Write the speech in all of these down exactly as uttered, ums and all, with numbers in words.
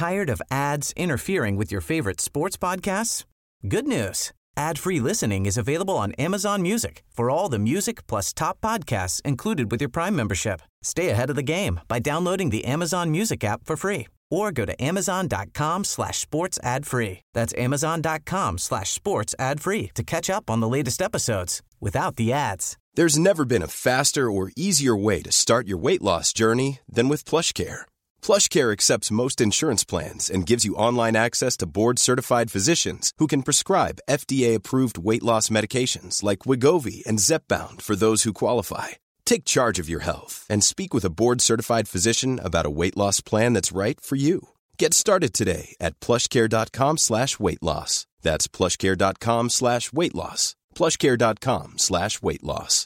Tired of ads interfering with your favorite sports podcasts? Good news. Ad-free listening is available on Amazon Music for all the music plus top podcasts included with your Prime membership. Stay ahead of the game by downloading the Amazon Music app for free or go to amazon.com slash sports ad free. That's amazon.com slash sports ad free to catch up on the latest episodes without the ads. There's never been a faster or easier way to start your weight loss journey than with PlushCare. PlushCare accepts most insurance plans and gives you online access to board-certified physicians who can prescribe F D A-approved weight loss medications like Wegovy and Zepbound for those who qualify. Take charge of your health and speak with a board-certified physician about a weight loss plan that's right for you. Get started today at plushcare.com slash weight loss. That's plushcare.com slash weight loss. plushcare.com slash weight loss.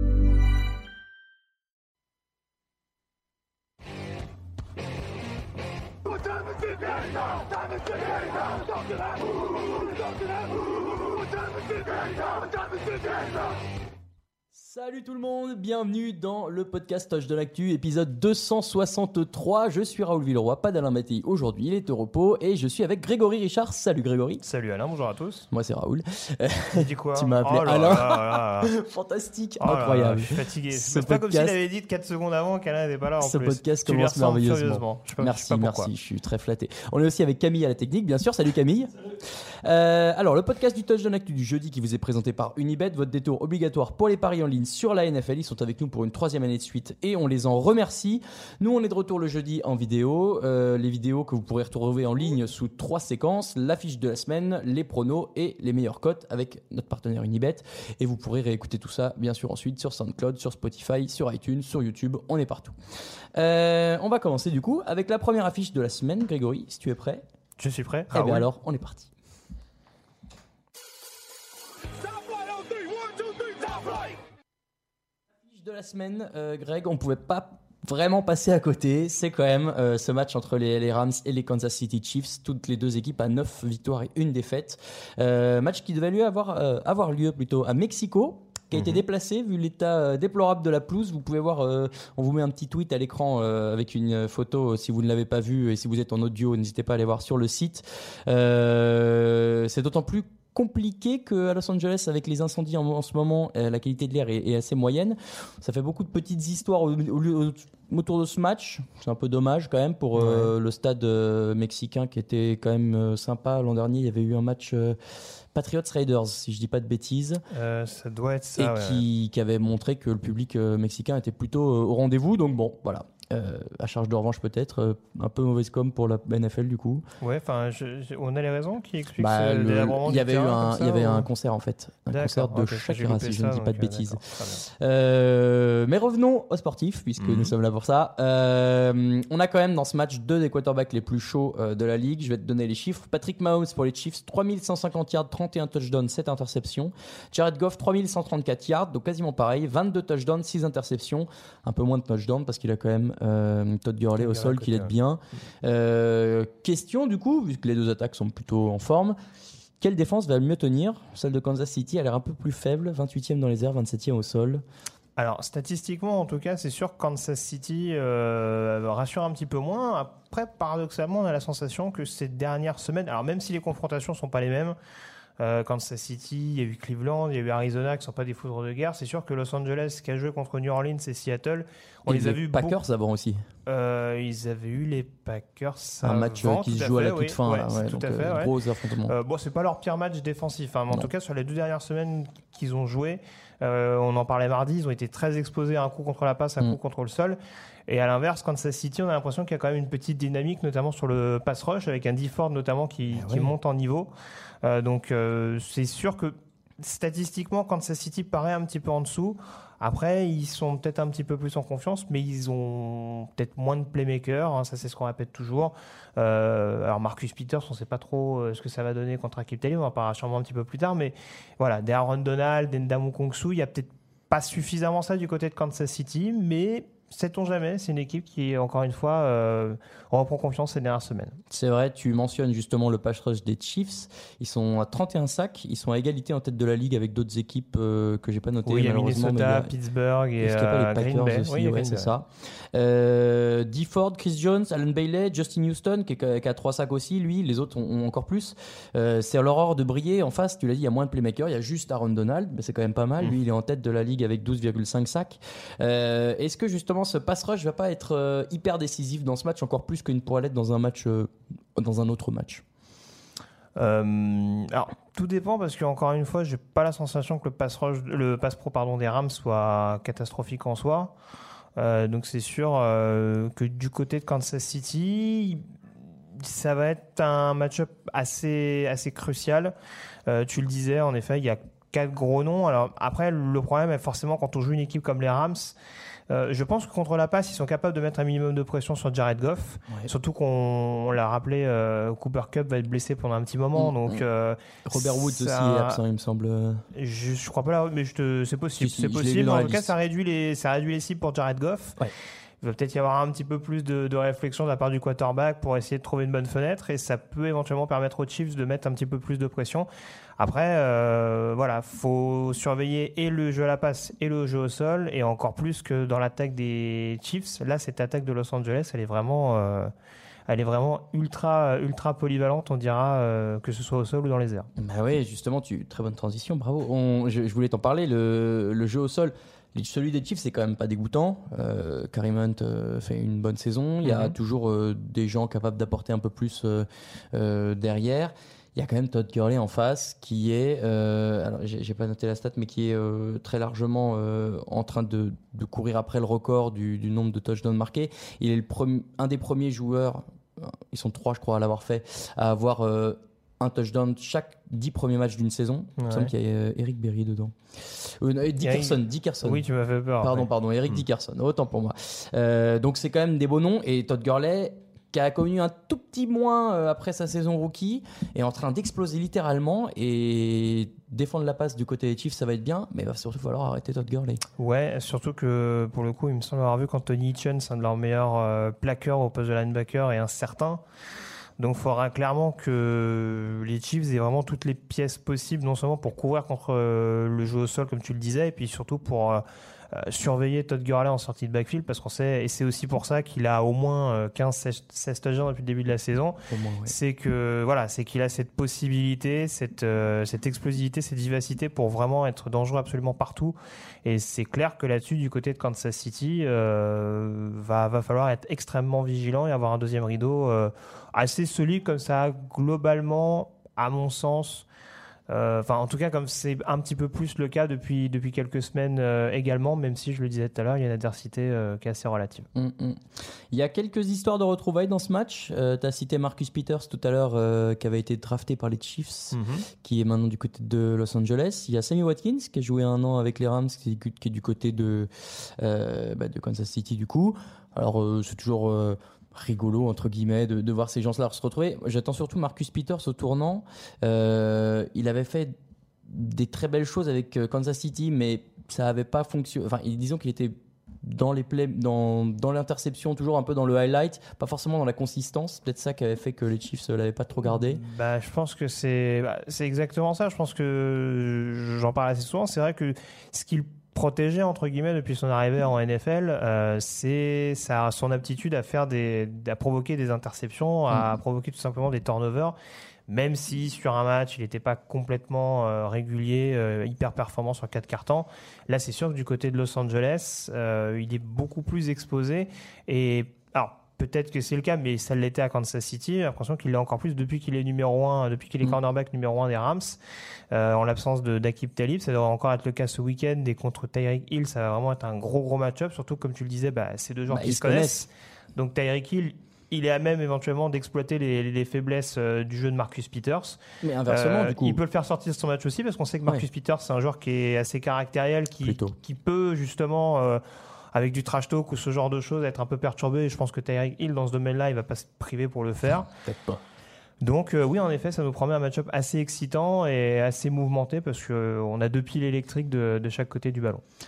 Salut tout le monde, bienvenue dans le podcast Touch de l'actu, épisode deux cent soixante-trois. Je suis Raoul Villeroy, pas d'Alain Mattei aujourd'hui, il est au repos et je suis avec Grégory Richard. Salut Grégory. Salut Alain, bonjour à tous. Moi c'est Raoul. Tu dis quoi? Tu m'as appelé oh là Alain. Là là là. Fantastique, oh incroyable. Là là, je suis fatigué. C'est pas podcast... comme s'il avait dit quatre secondes avant qu'Alain n'était pas là en Ce plus. podcast tu commence merveilleusement. Je sais pas, merci, je sais pas merci, je suis très flatté. On est aussi avec Camille à la technique, bien sûr. Salut Camille. Salut. Euh, alors le podcast du Touch de l'actu du jeudi qui vous est présenté par Unibet, votre détour obligatoire pour les paris en ligne sur la N F L. Ils sont avec nous pour une troisième année de suite et on les en remercie. Nous on est de retour le jeudi en vidéo, euh, les vidéos que vous pourrez retrouver en ligne sous trois séquences, l'affiche de la semaine, les pronos et les meilleures cotes avec notre partenaire Unibet, et vous pourrez réécouter tout ça bien sûr ensuite sur SoundCloud, sur Spotify, sur iTunes, sur YouTube, on est partout. Euh, on va commencer du coup avec la première affiche de la semaine. Grégory, si tu es prêt? Je suis prêt. Eh bien alors on est parti. De la semaine, euh, Greg, on pouvait pas vraiment passer à côté. C'est quand même euh, ce match entre les, les Rams et les Kansas City Chiefs, toutes les deux équipes à neuf victoires et une défaite. Euh, match qui devait lui avoir, euh, avoir lieu plutôt à Mexico, qui a mmh. été déplacé vu l'état euh, déplorable de la pelouse. Vous pouvez voir, euh, on vous met un petit tweet à l'écran euh, avec une photo si vous ne l'avez pas vu, et si vous êtes en audio, n'hésitez pas à aller voir sur le site. Euh, c'est d'autant plus compliqué qu'à Los Angeles, avec les incendies en, en ce moment, euh, la qualité de l'air est, est assez moyenne. Ça fait beaucoup de petites histoires au, au, au, autour de ce match. C'est un peu dommage quand même pour euh, ouais. le stade euh, mexicain qui était quand même euh, sympa. L'an dernier, il y avait eu un match euh, Patriots Raiders, si je dis pas de bêtises. Euh, ça doit être ça. Et ouais. qui, qui avait montré que le public euh, mexicain était plutôt euh, au rendez-vous. Donc bon, voilà. Euh, à charge de revanche peut-être, euh, un peu mauvaise com pour la N F L du coup. Ouais, enfin, on a les raisons qui expliquent bah, ce le, délabrement il y avait eu un, ça, il y avait ou... un concert en fait, un d'accord, concert de okay, Shakira si je ne dis pas de euh, bêtises. Euh, mais revenons au sportif puisque mm-hmm. nous sommes là pour ça. Euh, on a quand même dans ce match deux des quarterbacks les plus chauds euh, de la ligue. Je vais te donner les chiffres. Patrick Mahomes pour les Chiefs, trois mille cent cinquante yards, trente et un touchdowns, sept interceptions. Jared Goff, trois mille cent trente-quatre yards, donc quasiment pareil, vingt-deux touchdowns, six interceptions, un peu moins de touchdowns parce qu'il a quand même euh, Todd Gurley au sol qu'il aide bien. Euh, question du coup, vu que les deux attaques sont plutôt en forme, quelle défense va le mieux tenir? Celle de Kansas City a l'air un peu plus faible, vingt-huitième dans les airs, vingt-septième au sol. Alors statistiquement en tout cas, c'est sûr que Kansas City euh, rassure un petit peu moins. Après, paradoxalement, on a la sensation que ces dernières semaines, alors même si les confrontations sont pas les mêmes, Euh, Kansas City, il y a eu Cleveland, il y a eu Arizona qui ne sont pas des foudres de guerre. C'est sûr que Los Angeles qui a joué contre New Orleans et Seattle, on et les, les a vus. Les Packers beaucoup... avant aussi. Euh, ils avaient eu les Packers un match avant, qui se à joue fait, à la toute oui. fin. Ouais, là, ouais, tout donc, à fait. Euh, ouais. gros affrontement. Euh, bon, c'est pas leur pire match défensif, hein, mais en non. tout cas sur les deux dernières semaines qu'ils ont joué, euh, on en parlait mardi, ils ont été très exposés à un coup contre la passe, un mm. coup contre le sol. Et à l'inverse, Kansas City, on a l'impression qu'il y a quand même une petite dynamique, notamment sur le pass rush, avec un D Ford notamment qui, ah, qui ouais. monte en niveau. Euh, donc euh, c'est sûr que statistiquement, Kansas City paraît un petit peu en dessous. Après, ils sont peut-être un petit peu plus en confiance, mais ils ont peut-être moins de playmakers. Hein, ça, c'est ce qu'on répète toujours. Euh, alors, Marcus Peters, on ne sait pas trop euh, ce que ça va donner contre Aqib Talib. On en parlera sûrement un petit peu plus tard. Mais voilà, Aaron Donald, Ndamukongsu, il n'y a peut-être pas suffisamment ça du côté de Kansas City, mais sait-on jamais, c'est une équipe qui, encore une fois, euh, reprend confiance ces dernières semaines. C'est vrai, tu mentionnes justement le pass rush des Chiefs. Ils sont à trente et un sacs. Ils sont à égalité en tête de la ligue avec d'autres équipes euh, que j'ai pas notées. Oui, il y a malheureusement. Minnesota, Mais il y a... Pittsburgh et Est-ce qu'il y a pas les euh, Green Packers Bay. aussi, Oui, ouais, Green c'est Bay. ça. Euh, D. Ford, Chris Jones, Alan Bailey, Justin Houston, qui, est, qui a trois sacs aussi, lui. Les autres ont, ont encore plus. Euh, c'est l'aurore de briller. En face, tu l'as dit, il y a moins de playmakers. Il y a juste Aaron Donald, mais c'est quand même pas mal. Lui, il est en tête de la ligue avec douze virgule cinq sacs. Euh, est-ce que justement ce pass rush va pas être euh, hyper décisif dans ce match, encore plus qu'il ne pourrait l'être dans un match, euh, dans un autre match? Euh, alors tout dépend parce que encore une fois, j'ai pas la sensation que le pass rush, le pass pro pardon des Rams soit catastrophique en soi. Euh, donc c'est sûr euh, que du côté de Kansas City, ça va être un match-up assez assez crucial. Euh, tu le disais, en effet, il y a quatre gros noms. Alors après, le problème est forcément quand on joue une équipe comme les Rams. Euh, je pense que contre la passe, ils sont capables de mettre un minimum de pression sur Jared Goff. Ouais. Surtout qu'on on l'a rappelé, euh, Cooper Kupp va être blessé pendant un petit moment. Mmh, donc, euh, Robert Woods ça... aussi est absent, il me semble. Je, je crois pas là, mais je te, c'est possible. Si, si, c'est possible. En tout liste. cas, ça réduit les, ça réduit les cibles pour Jared Goff. Ouais. Il va peut-être y avoir un petit peu plus de, de réflexion de la part du quarterback pour essayer de trouver une bonne fenêtre et ça peut éventuellement permettre aux Chiefs de mettre un petit peu plus de pression. Après, euh, voilà, faut surveiller et le jeu à la passe et le jeu au sol et encore plus que dans l'attaque des Chiefs. Là, cette attaque de Los Angeles, elle est vraiment, euh, elle est vraiment ultra, ultra polyvalente, on dira, euh, que ce soit au sol ou dans les airs. Bah oui, justement, tu très bonne transition, bravo. On, je, je voulais t'en parler, le, le jeu au sol. Celui des Chiefs, c'est quand même pas dégoûtant. Euh, Kareem Hunt euh, fait une bonne saison. Il y a mm-hmm. toujours euh, des gens capables d'apporter un peu plus euh, euh, derrière. Il y a quand même Todd Gurley en face qui est, euh, alors j'ai, j'ai pas noté la stat, mais qui est euh, très largement euh, en train de, de courir après le record du, du nombre de touchdowns marqués. Il est le premier, un des premiers joueurs, ils sont trois je crois à l'avoir fait, à avoir euh, un touchdown chaque dix premiers matchs d'une saison. Il me semble qu'il y a euh, Eric Berry dedans. Euh, non, Dickerson, Eric... Dickerson. Oui, tu m'as fait peur. Pardon, ouais. pardon, Eric mmh. Dickerson. Autant pour moi. Euh, donc c'est quand même des beaux noms. Et Todd Gurley, qui a connu un tout petit moins euh, après sa saison rookie, est en train d'exploser littéralement. Et défendre la passe du côté des Chiefs, ça va être bien, mais il va surtout falloir arrêter Todd Gurley. Ouais, surtout que pour le coup, il me semble avoir vu qu'Anthony Hitchens, un de leurs meilleurs euh, plaqueurs au poste de linebacker, est incertain. Donc, il faudra clairement que les Chiefs aient vraiment toutes les pièces possibles, non seulement pour couvrir contre euh, le jeu au sol, comme tu le disais, et puis surtout pour euh, euh, surveiller Todd Gurley en sortie de backfield, parce qu'on sait, et c'est aussi pour ça qu'il a au moins euh, quinze seize touchdowns depuis le début de la saison. Au moins, ouais. C'est que voilà, c'est qu'il a cette possibilité, cette euh, cette explosivité, cette vivacité pour vraiment être dangereux absolument partout. Et c'est clair que là-dessus, du côté de Kansas City, euh, va va falloir être extrêmement vigilant et avoir un deuxième rideau euh, assez solide comme ça globalement, à mon sens. Euh, enfin, en tout cas, comme c'est un petit peu plus le cas depuis, depuis quelques semaines euh, également, même si, je le disais tout à l'heure, il y a une adversité euh, qui est assez relative. Mmh, mmh. Il y a quelques histoires de retrouvailles dans ce match. Euh, tu as cité Marcus Peters tout à l'heure, euh, qui avait été drafté par les Chiefs, mmh. qui est maintenant du côté de Los Angeles. Il y a Sammy Watkins, qui a joué un an avec les Rams, qui est, qui est du côté de, euh, bah, de Kansas City, du coup. Alors, euh, c'est toujours... Euh, rigolo entre guillemets de, de voir ces gens-là se retrouver. J'attends surtout Marcus Peters au tournant. Euh, il avait fait des très belles choses avec Kansas City, mais ça n'avait pas fonctionné. Enfin, disons qu'il était dans les plays, dans dans l'interception, toujours un peu dans le highlight, pas forcément dans la consistance. Peut-être ça qui avait fait que les Chiefs l'avaient pas trop gardé. Bah, je pense que c'est bah, c'est exactement ça. Je pense que j'en parle assez souvent. C'est vrai que ce qu'il protégé entre guillemets depuis son arrivée en N F L, euh, c'est ça, son aptitude à faire des, à provoquer des interceptions, à mmh. provoquer tout simplement des turnovers. Même si sur un match il n'était pas complètement euh, régulier, euh, hyper performant sur quatre cartons, là c'est sûr que du côté de Los Angeles, euh, il est beaucoup plus exposé. Et alors peut-être que c'est le cas, mais ça l'était à Kansas City. J'ai l'impression qu'il l'est encore plus depuis qu'il est numéro un, depuis qu'il est cornerback numéro un des Rams, euh, en l'absence de d'Aqib Talib. Ça devrait encore être le cas ce week-end. Et contre Tyreek Hill, ça va vraiment être un gros gros match-up. Surtout comme tu le disais, bah, c'est deux joueurs bah, qui se connaissent. connaissent. Donc Tyreek Hill, il est à même éventuellement d'exploiter les, les faiblesses euh, du jeu de Marcus Peters. Mais inversement, euh, du coup, il peut le faire sortir de son match aussi, parce qu'on sait que Marcus ouais. Peters, c'est un joueur qui est assez caractériel, qui qui peut justement euh, avec du trash talk ou ce genre de choses, être un peu perturbé. Et je pense que Tyreek Hill, dans ce domaine-là, il va pas se priver pour le faire. Peut-être pas. Donc euh, oui, en effet, ça nous promet un match-up assez excitant et assez mouvementé, parce qu'on euh, a deux piles électriques de, de chaque côté du ballon.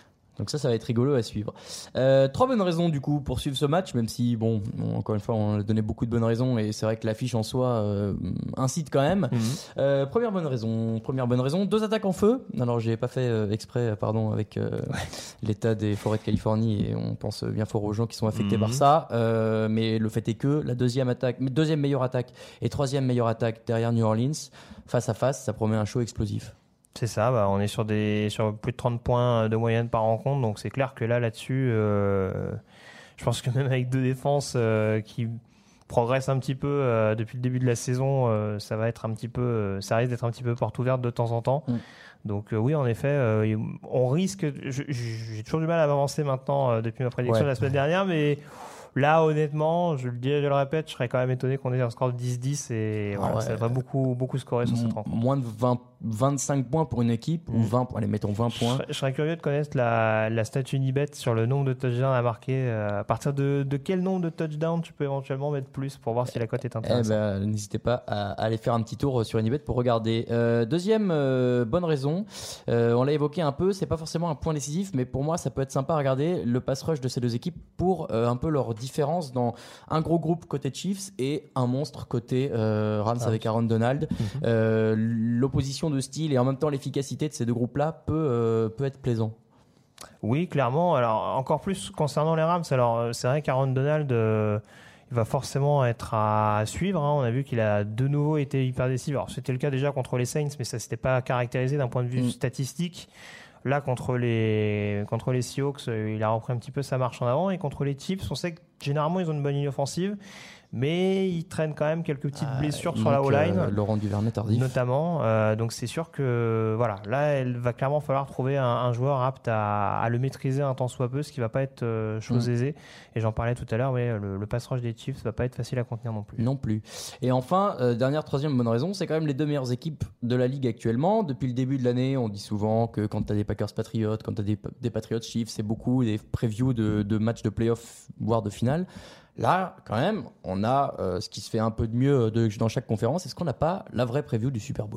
Donc ça, ça va être rigolo à suivre. Euh, trois bonnes raisons du coup pour suivre ce match, même si bon, on, encore une fois, on a donné beaucoup de bonnes raisons et c'est vrai que l'affiche en soi euh, incite quand même. Mmh. Euh, première bonne raison, première bonne raison, deux attaques en feu. Alors j'ai pas fait euh, exprès, pardon, avec euh, ouais. l'état des forêts de Californie et on pense bien fort aux gens qui sont affectés mmh. par ça. Euh, mais le fait est que la deuxième attaque, deuxième meilleure attaque et troisième meilleure attaque derrière New Orleans, face à face, ça promet un show explosif. C'est ça, bah on est sur, des, sur plus de trente points de moyenne par rencontre, donc c'est clair que là, là-dessus, euh, je pense que même avec deux défenses euh, qui progressent un petit peu euh, depuis le début de la saison, euh, ça va être un petit peu, euh, ça risque d'être un petit peu porte ouverte de temps en temps. Mm. Donc euh, oui, en effet, euh, on risque, je, j'ai toujours du mal à m'avancer maintenant euh, depuis ma prédiction ouais. de la semaine dernière, mais... Là, honnêtement, je le dis, je le répète, je serais quand même étonné qu'on ait un score de dix dix et voilà, ah ouais. ça va beaucoup, beaucoup scorer sur cette rencontre. Moins de vingt, vingt-cinq points pour une équipe mmh. ou vingt points, allez, mettons vingt points. Je, je serais curieux de connaître la, la stat Unibet sur le nombre de touchdowns à marquer. Euh, à partir de, de quel nombre de touchdowns tu peux éventuellement mettre plus pour voir si la cote est intéressante. Eh ben, n'hésitez pas à, à aller faire un petit tour sur Unibet pour regarder. Euh, deuxième euh, bonne raison, euh, on l'a évoqué un peu, c'est pas forcément un point décisif, mais pour moi, ça peut être sympa à regarder le pass rush de ces deux équipes pour euh, un peu leur différence dans un gros groupe côté Chiefs et un monstre côté euh, Rams ah, avec Aaron Donald. Mm-hmm. Euh, l'opposition de style et en même temps l'efficacité de ces deux groupes-là peut, euh, peut être plaisant. Oui, clairement. Alors, encore plus concernant les Rams, alors c'est vrai qu'Aaron Donald, euh, il va forcément être à suivre. Hein. On a vu qu'il a de nouveau été hyper décisif. Alors, c'était le cas déjà contre les Saints, mais ça ne s'était pas caractérisé d'un point de vue mm. statistique. Là, contre les, contre les Seahawks, il a repris un petit peu sa marche en avant. Et contre les Chiefs, on sait que généralement, ils ont une bonne ligne offensive. Mais ils traînent quand même quelques petites blessures euh, sur la O-line. Euh, Laurent Duvernay tardif. Notamment. Euh, donc, c'est sûr que voilà, là, il va clairement falloir trouver un, un joueur apte à, à le maîtriser un tant soit peu, ce qui ne va pas être euh, chose mmh. aisée. Et j'en parlais tout à l'heure, mais le, le pass rush des Chiefs ne va pas être facile à contenir non plus. Non plus. Et enfin, euh, dernière, troisième bonne raison, c'est quand même les deux meilleures équipes de la Ligue actuellement. Depuis le début de l'année, on dit souvent que quand tu as des Packers Patriots, quand tu as des, des Patriots Chiefs, c'est beaucoup des previews de, de matchs de playoff, voire de finale. Là, quand même, on a euh, ce qui se fait un peu de mieux de, dans chaque conférence. Est-ce qu'on n'a pas la vraie preview du Super Bowl ?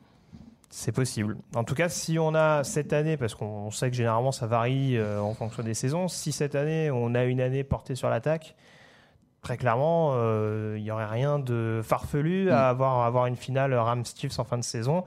C'est possible. En tout cas, si on a cette année, parce qu'on sait que généralement ça varie euh, en fonction des saisons, si cette année on a une année portée sur l'attaque, très clairement, il euh, n'y aurait rien de farfelu mmh. à avoir, à avoir une finale Rams-Chiefs en fin de saison.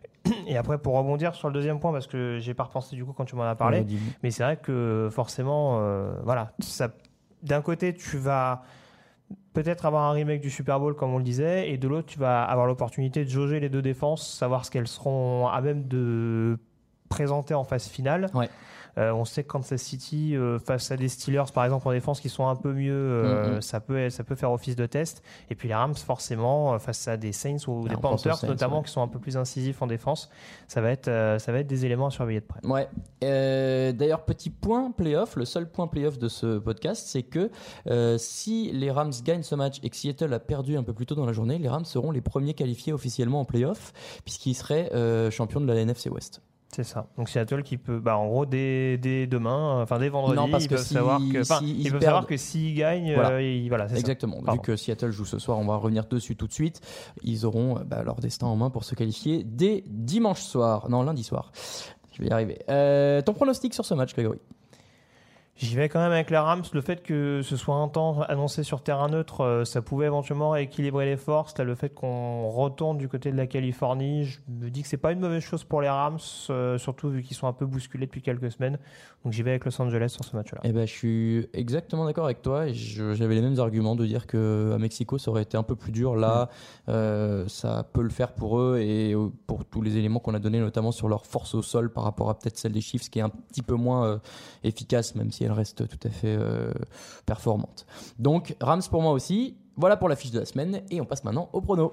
Et après, pour rebondir sur le deuxième point, parce que j'ai pas repensé du coup quand tu m'en as parlé, ouais, mais c'est vrai que forcément, euh, voilà, ça. D'un côté, tu vas peut-être avoir un remake du Super Bowl, comme on le disait, et de l'autre, tu vas avoir l'opportunité de jauger les deux défenses, savoir ce qu'elles seront à même de présenter en phase finale. Ouais. Euh, on sait que Kansas City, euh, face à des Steelers, par exemple, en défense, qui sont un peu mieux, euh, mm-hmm. ça peut, ça peut faire office de test. Et puis les Rams, forcément, face à des Saints ou ah, des Panthers, Saints, notamment, ouais. qui sont un peu plus incisifs en défense, ça va être, euh, ça va être des éléments à surveiller de près. Ouais. Euh, d'ailleurs, petit point playoff, le seul point playoff de ce podcast, c'est que euh, si les Rams gagnent ce match et que Seattle a perdu un peu plus tôt dans la journée, les Rams seront les premiers qualifiés officiellement en playoff, puisqu'ils seraient euh, champions de la N F C West. C'est ça. Donc Seattle qui peut, bah en gros dès, dès demain, enfin dès vendredi, non, parce ils, que peuvent si, savoir que, si ils, ils peuvent perdent... savoir que s'ils gagnent, voilà, euh, ils, voilà c'est exactement. Ça. Vu que Seattle joue ce soir, on va revenir dessus tout de suite. Ils auront bah, leur destin en main pour se qualifier dès dimanche soir, non lundi soir. Je vais y arriver. Euh, ton pronostic sur ce match, Grégory? J'y vais quand même avec les Rams. Le fait que ce soit un temps annoncé sur terrain neutre, euh, ça pouvait éventuellement rééquilibrer les forces. Là, le fait qu'on retourne du côté de la Californie, je me dis que c'est pas une mauvaise chose pour les Rams, euh, surtout vu qu'ils sont un peu bousculés depuis quelques semaines. Donc j'y vais avec Los Angeles sur ce match-là. Eh ben, je suis exactement d'accord avec toi. Et je, j'avais les mêmes arguments de dire qu'à Mexico, ça aurait été un peu plus dur. Là, mmh. euh, ça peut le faire pour eux et pour tous les éléments qu'on a donnés, notamment sur leur force au sol par rapport à peut-être celle des Chiefs, qui est un petit peu moins euh, efficace, même si elle reste tout à fait euh, performante. Donc Rams pour moi aussi. Voilà pour la fiche de la semaine et on passe maintenant au prono.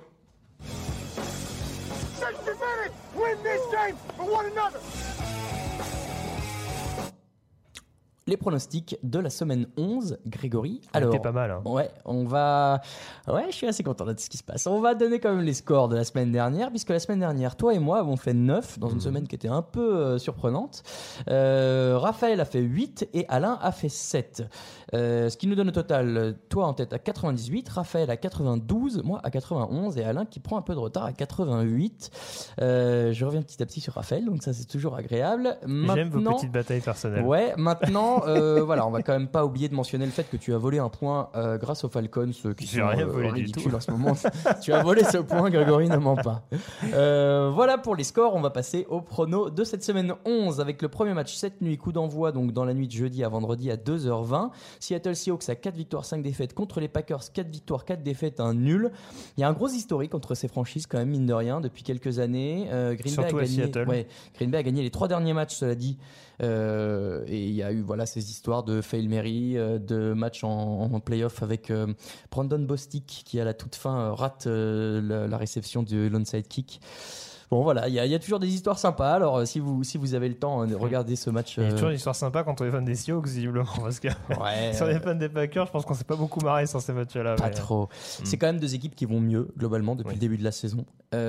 les pronostics de la semaine onze, Grégory. Alors, Alors, pas mal. Hein. Ouais, on va. Ouais, je suis assez content de ce qui se passe. On va donner quand même les scores de la semaine dernière, puisque la semaine dernière, toi et moi avons fait neuf dans une mmh. semaine qui était un peu euh, surprenante. Euh, Raphaël a fait huit et Alain a fait sept. Euh, ce qui nous donne au total, toi en tête à quatre-vingt-dix-huit, Raphaël à quatre-vingt-douze, moi à quatre-vingt-onze et Alain qui prend un peu de retard à quatre-vingt-huit. Euh, je reviens petit à petit sur Raphaël, donc ça c'est toujours agréable. Maintenant, j'aime vos petites batailles personnelles. Ouais, maintenant, euh, voilà, on va quand même pas oublier de mentionner le fait que tu as volé un point euh, grâce aux Falcons, euh, qui J'ai sont rien euh, volé ridicules du tout. en ce moment. Tu as volé ce point, Grégory, ne ment pas. Euh, voilà pour les scores, on va passer au prono de cette semaine onze avec le premier match cette nuit, coup d'envoi donc dans la nuit de jeudi à vendredi à deux heures vingt. Seattle Seahawks à quatre victoires, cinq défaites contre les Packers, quatre victoires, quatre défaites, un nul. Il y a un gros historique entre ces franchises quand même, mine de rien, depuis quelques années. Euh, Green Surtout Bay a à gagné, Seattle. Ouais, Green Bay a gagné les trois derniers matchs, cela dit. Euh, et il y a eu voilà, ces histoires de Fail Mary, euh, de matchs en, en playoff avec euh, Brandon Bostic qui à la toute fin euh, rate euh, la, la réception du l'onside kick. Bon voilà, il y, y a toujours des histoires sympas. Alors euh, si vous si vous avez le temps, euh, regardez ce match. Il y a euh... toujours une histoire sympa quand on est fan des Seahawks, visiblement, parce que ouais, si on est fan des Packers, je pense qu'on s'est pas beaucoup marré sur ces matchs-là. Pas mais... trop. Mm. C'est quand même deux équipes qui vont mieux globalement depuis oui. le début de la saison.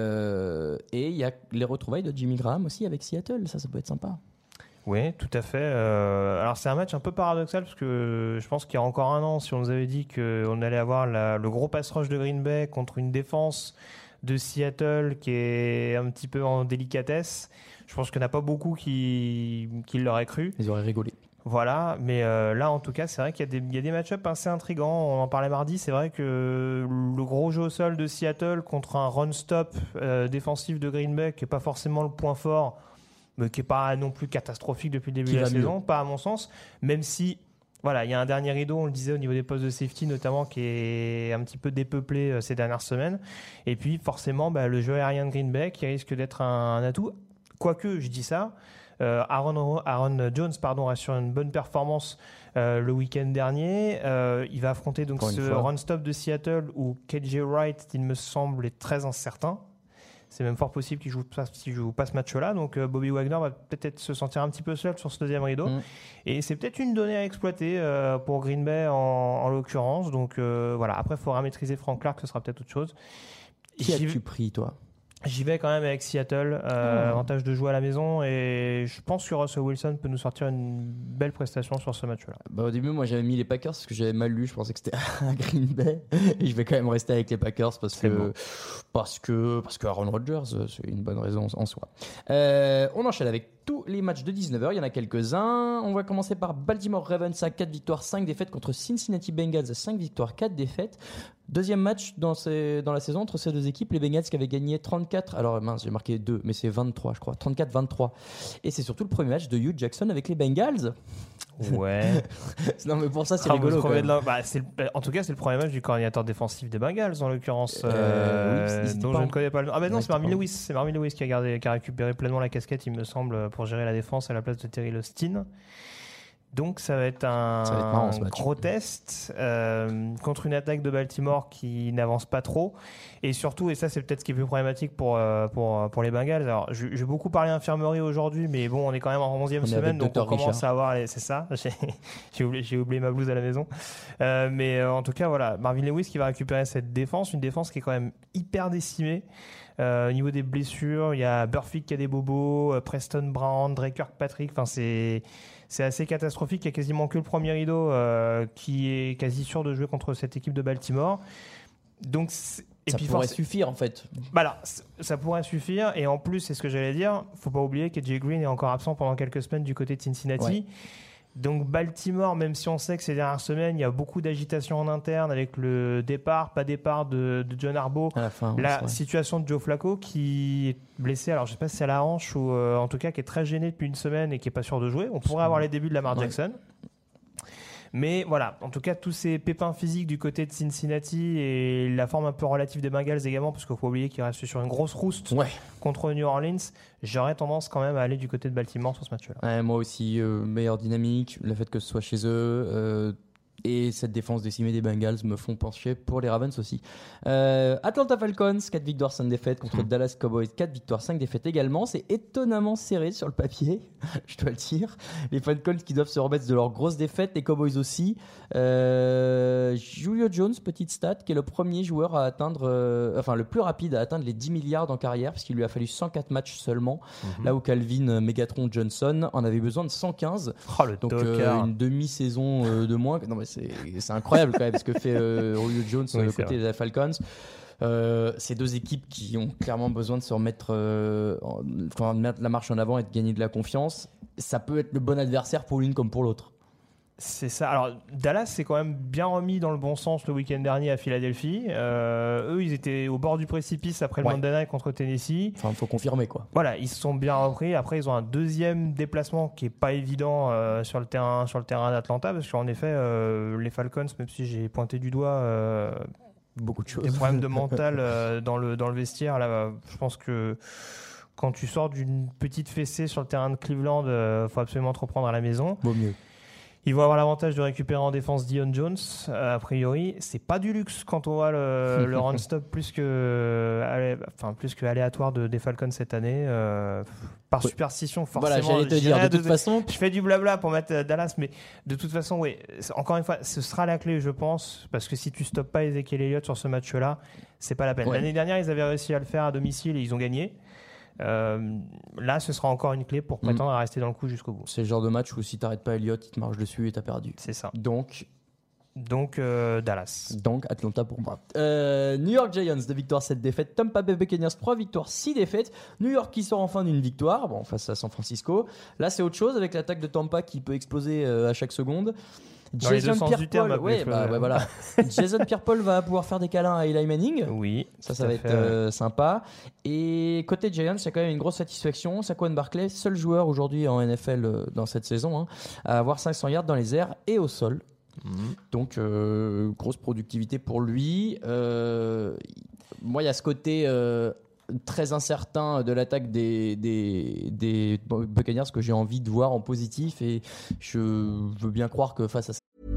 Euh, et il y a les retrouvailles de Jimmy Graham aussi avec Seattle. Ça, ça peut être sympa. Oui, tout à fait. Euh, alors c'est un match un peu paradoxal parce que je pense qu'il y a encore un an, si on nous avait dit qu'on allait avoir la, le gros pass rush de Green Bay contre une défense de Seattle qui est un petit peu en délicatesse, je pense qu'il n'y en a pas beaucoup qui, qui l'auraient cru. Ils auraient rigolé. Voilà, mais euh, là en tout cas, c'est vrai qu'il y a des, il y a des match-ups assez intrigants. On en parlait mardi, c'est vrai que le gros jeu au sol de Seattle contre un run-stop euh, défensif de Green Bay qui n'est pas forcément le point fort, mais qui n'est pas non plus catastrophique depuis le début qui de la saison, mieux. Pas à mon sens, même si voilà, il y a un dernier rideau, on le disait au niveau des postes de safety notamment, qui est un petit peu dépeuplé euh, ces dernières semaines, et puis forcément bah, le jeu aérien de Green Bay qui risque d'être un, un atout, quoique je dis ça, euh, Aaron, Aaron Jones pardon, assure une bonne performance euh, le week-end dernier, euh, il va affronter donc ce run-stop de Seattle où K J Wright, il me semble, est très incertain. C'est même fort possible qu'il joue pas, qu'il joue pas ce match-là. Donc euh, Bobby Wagner va peut-être se sentir un petit peu seul sur ce deuxième rideau. Mmh. Et c'est peut-être une donnée à exploiter euh, pour Green Bay en, en l'occurrence. Donc euh, voilà. Après, il faudra maîtriser Frank Clark, ce sera peut-être autre chose. Qui as-tu pris, toi ? J'y vais quand même avec Seattle, euh, oh. avantage de jouer à la maison, et je pense que Russell Wilson peut nous sortir une belle prestation sur ce match-là. Bah, au début, moi j'avais mis les Packers parce que j'avais mal lu, je pensais que c'était à Green Bay, et je vais quand même rester avec les Packers parce que, bon. parce que parce que Aaron Rodgers, c'est une bonne raison en soi. Euh, on enchaîne avec tous les matchs de dix-neuf heures, il y en a quelques-uns. On va commencer par Baltimore Ravens à quatre victoires, cinq défaites contre Cincinnati Bengals à cinq victoires, quatre défaites. Deuxième match dans, ces, dans la saison entre ces deux équipes, les Bengals qui avaient gagné trente-quatre, alors mince, j'ai marqué deux, mais c'est vingt-trois je crois, trente-quatre vingt-trois. Et c'est surtout le premier match de Hugh Jackson avec les Bengals. Ouais. Non mais pour ça c'est ah, rigolo. Quand même. La... Bah, c'est le... En tout cas c'est le premier match du coordinateur défensif des Bengals en l'occurrence, euh, euh, oui, dont je en... ne connais pas le nom. Ah ben non, c'est Marvin Lewis, c'est Marvin Lewis qui a, gardé, qui a récupéré pleinement la casquette il me semble pour gérer la défense à la place de Terry Austin. Donc ça va être un va être marrant, gros test euh, contre une attaque de Baltimore qui n'avance pas trop, et surtout, et ça c'est peut-être ce qui est plus problématique pour euh, pour pour les Bengals. Alors je, j'ai beaucoup parlé infirmerie aujourd'hui, mais bon, on est quand même en onzième semaine, donc on commence Richard. à avoir les, c'est ça. J'ai, j'ai oublié j'ai oublié ma blouse à la maison, euh, mais euh, en tout cas voilà, Marvin Lewis qui va récupérer cette défense, une défense qui est quand même hyper décimée. Euh, au niveau des blessures, il y a Burfict qui a des bobos, euh, Preston Brown, Drake Kirkpatrick, enfin c'est c'est assez catastrophique. Il y a quasiment que le premier rideau euh, qui est quasi sûr de jouer contre cette équipe de Baltimore. Donc et ça puis pourrait forc- suffire en fait. Voilà, ça pourrait suffire, et en plus c'est ce que j'allais dire, faut pas oublier que Jay Green est encore absent pendant quelques semaines du côté de Cincinnati. Ouais. Donc Baltimore, même si on sait que ces dernières semaines il y a beaucoup d'agitation en interne avec le départ, pas départ de, de John Harbaugh, à la, fin, la situation de Joe Flacco qui est blessé, alors je sais pas si c'est à la hanche ou euh, en tout cas qui est très gêné depuis une semaine et qui est pas sûr de jouer. On pourrait avoir les débuts de Lamar ouais. Jackson. Mais voilà, en tout cas, tous ces pépins physiques du côté de Cincinnati et la forme un peu relative des Bengals également, parce qu'il faut oublier qu'ils restent sur une grosse rouste ouais. contre New Orleans, j'aurais tendance quand même à aller du côté de Baltimore sur ce match-là. Ouais, moi aussi, euh, meilleure dynamique, le fait que ce soit chez eux, euh, Et cette défense décimée des Bengals me font pencher pour les Ravens aussi. Euh, Atlanta Falcons, quatre victoires, cinq défaites contre Dallas Cowboys, quatre victoires, cinq défaites également. C'est étonnamment serré sur le papier, je dois le dire. Les Falcons qui doivent se remettre de leurs grosses défaites, les Cowboys aussi. Euh, Julio Jones, petite stat, qui est le premier joueur à atteindre, euh, enfin le plus rapide à atteindre les dix milliards en carrière, parce qu'il lui a fallu cent quatre matchs seulement, mm-hmm. là où Calvin Megatron Johnson en avait besoin de cent quinze. Oh, le donc euh, une demi-saison euh, de moins. Non mais c'est, c'est incroyable quand même ce que fait euh, Julio Jones oui, euh, côté des Falcons. Euh, ces deux équipes qui ont clairement besoin de se remettre, euh, en, enfin, de mettre la marche en avant et de gagner de la confiance. Ça peut être le bon adversaire pour l'une comme pour l'autre. C'est ça. Alors, Dallas s'est quand même bien remis dans le bon sens le week-end dernier à Philadelphie. Euh, eux, ils étaient au bord du précipice après le ouais. Monday Night contre Tennessee. Enfin, il faut confirmer, quoi. Voilà, ils se sont bien repris. Après, ils ont un deuxième déplacement qui n'est pas évident euh, sur, le terrain, sur le terrain d'Atlanta, parce qu'en effet, euh, les Falcons, même si j'ai pointé du doigt euh, beaucoup de choses, des problèmes de mental euh, dans, le, dans le vestiaire, là, je pense que quand tu sors d'une petite fessée sur le terrain de Cleveland, il euh, faut absolument te reprendre à la maison. Vaut mieux. Ils vont avoir l'avantage de récupérer en défense Dion Jones. Euh, a priori, c'est pas du luxe quand on voit le, le run-stop plus que, allé, enfin, plus que aléatoire de, des Falcons cette année. Euh, par superstition, forcément. Voilà, j'allais te dire, de, de toute de, façon. Je fais du blabla pour mettre Dallas, mais de toute façon, oui. Encore une fois, ce sera la clé, je pense, parce que si tu stoppes pas Ezekiel Elliott sur ce match-là, c'est pas la peine. Ouais. L'année dernière, ils avaient réussi à le faire à domicile et ils ont gagné. Euh, là, ce sera encore une clé pour prétendre mmh. à rester dans le coup jusqu'au bout. C'est le genre de match où si t'arrêtes pas Elliott, il te marche dessus et t'as perdu. C'est ça. Donc, donc euh, Dallas. Donc Atlanta pour moi. Euh, New York Giants, deux victoires, sept défaites. Tampa Bay Buccaneers, trois victoires, six défaites. New York qui sort enfin d'une victoire, bon, face à San Francisco. Là, c'est autre chose avec l'attaque de Tampa qui peut exploser euh, à chaque seconde. Dans Jason Pierre-Paul, ouais, bah, ouais, voilà. Jason Pierre-Paul va pouvoir faire des câlins à Eli Manning. Oui, ça, ça va être euh, sympa. Et côté Giants, il y a quand même une grosse satisfaction. Saquon Barkley, seul joueur aujourd'hui en N F L euh, dans cette saison, hein, à avoir cinq cents yards dans les airs et au sol. Mmh. Donc, euh, grosse productivité pour lui. Euh, moi, il y a ce côté euh, très incertain de l'attaque des, des, des Buccaneers que j'ai envie de voir en positif. Et je veux bien croire que face à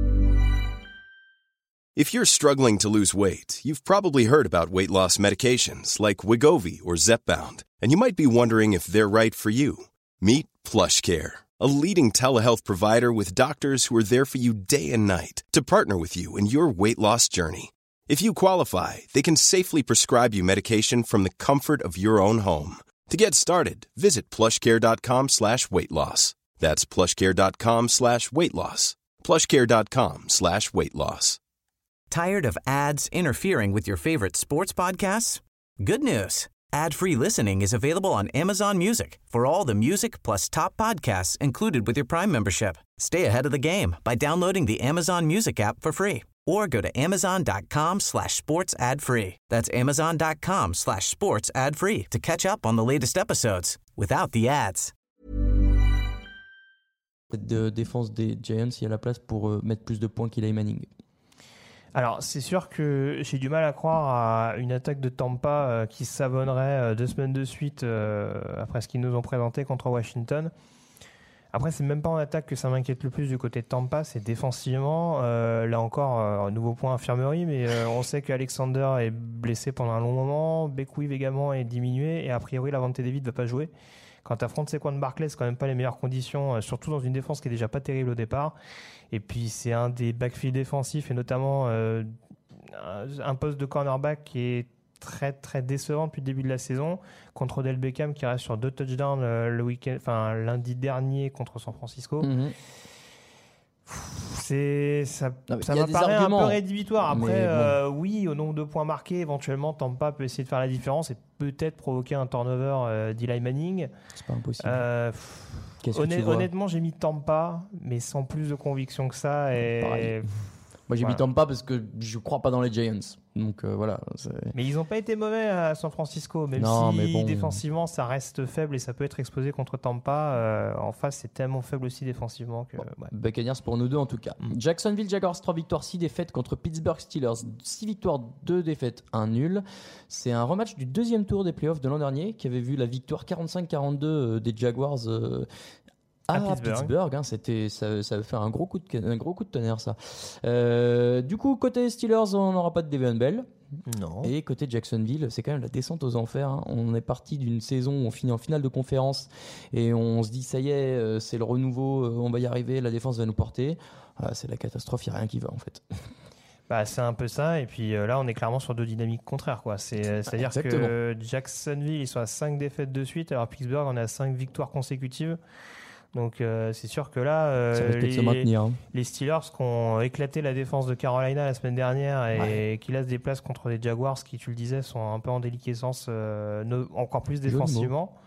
If you're struggling to lose weight, you've probably heard about weight loss medications like Wegovy or Zepbound, and you might be wondering if they're right for you. Meet PlushCare, a leading telehealth provider with doctors who are there for you day and night to partner with you in your weight loss journey. If you qualify, they can safely prescribe you medication from the comfort of your own home. To get started, visit plushcare.com slash weight loss. That's plushcare.com slash weight loss. plushcare.com slash weight loss. Tired of ads interfering with your favorite sports podcasts? Good news. Ad-free listening is available on Amazon Music for all the music plus top podcasts included with your Prime membership. Stay ahead of the game by downloading the Amazon Music app for free or go to amazon.com slash sports ad free. That's amazon.com slash sports ad free to catch up on the latest episodes without the ads. De défense des Giants, il y a la place pour euh, mettre plus de points qu'Eli Manning. Alors, c'est sûr que j'ai du mal à croire à une attaque de Tampa euh, qui se savonnerait euh, deux semaines de suite euh, après ce qu'ils nous ont présenté contre Washington. Après, c'est même pas en attaque que ça m'inquiète le plus du côté de Tampa, c'est défensivement. Euh, là encore, euh, nouveau point infirmerie, mais euh, on sait qu'Alexander est blessé pendant un long moment, Beckwith également est diminué, et a priori, Lavonte David ne va pas jouer. Quand tu affrontes Saquon Barkley, c'est quand même pas les meilleures conditions, euh, surtout dans une défense qui est déjà pas terrible au départ. Et puis, c'est un des backfields défensifs, et notamment euh, un poste de cornerback qui est très très décevant depuis le début de la saison, contre Odell Beckham qui reste sur deux touchdowns euh, le week-end, enfin lundi dernier contre San Francisco. Mm-hmm. C'est, ça, non, ça m'apparaît un peu rédhibitoire. Après, bon. euh, oui, au nombre de points marqués, éventuellement, Tampa peut essayer de faire la différence et peut-être provoquer un turnover euh, d'Eli Manning. C'est pas impossible. Euh, honnêt, honnêtement, j'ai mis Tampa, mais sans plus de conviction que ça. Et... Pareil. Moi, j'ai voilà. mis Tampa parce que je crois pas dans les Giants. Donc euh, voilà. C'est... Mais ils n'ont pas été mauvais à San Francisco, même non, si bon... défensivement ça reste faible et ça peut être exposé contre Tampa. Euh, en face, c'est tellement faible aussi défensivement que. Bon, ouais. Buccaneers pour nous deux en tout cas. Mm. Jacksonville Jaguars, trois victoires, six défaites contre Pittsburgh Steelers, six victoires, deux défaites, un nul. C'est un rematch du deuxième tour des playoffs de l'an dernier qui avait vu la victoire quarante-cinq à quarante-deux des Jaguars. Euh, Ah, à Pittsburgh, Pittsburgh hein, c'était, ça, ça va faire un gros coup de, un gros coup de tonnerre, ça. Euh, du coup, côté Steelers, on n'aura pas de Davion Bell. Non. Et côté Jacksonville, c'est quand même la descente aux enfers. Hein. On est parti d'une saison où on finit en finale de conférence et on se dit, ça y est, c'est le renouveau, on va y arriver, la défense va nous porter. Ah, c'est la catastrophe, il n'y a rien qui va, en fait. Bah, c'est un peu ça, et puis euh, là on est clairement sur deux dynamiques contraires, quoi. C'est, c'est-à-dire Exactement. que Jacksonville ils sont à cinq défaites de suite, alors Pittsburgh on est à cinq victoires consécutives. Donc euh, c'est sûr que là, euh, Ça risque de les, se maintenir. Hein. les Steelers qui ont éclaté la défense de Carolina la semaine dernière et Ouais. qui là se déplacent contre les Jaguars qui, tu le disais, sont un peu en déliquescence, euh, no- encore plus Joli défensivement.